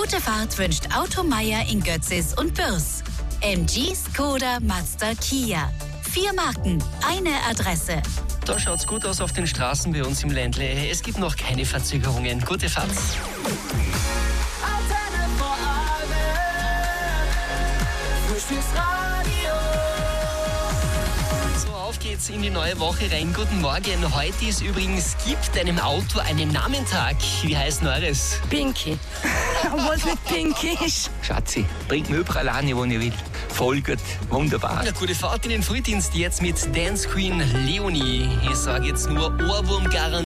Gute Fahrt wünscht Automeier in Götzis und Bürs. MG, Skoda, Mazda, Kia. 4 Marken, eine Adresse. Da schaut's gut aus auf den Straßen bei uns im Ländle. Es gibt noch keine Verzögerungen. Gute Fahrt. So, auf geht's in die neue Woche rein. Guten Morgen. Heute ist übrigens Gib deinem Auto einen Namentag. Wie heißt eures? Pinky. Was mit Pinky ist? Schatzi, bringt mich überall an, wo ich will. Voll gut, wunderbar. Eine gute Fahrt in den Frühdienst jetzt mit Dance Queen Leonie. Ich sage jetzt nur Ohrwurmgarantie.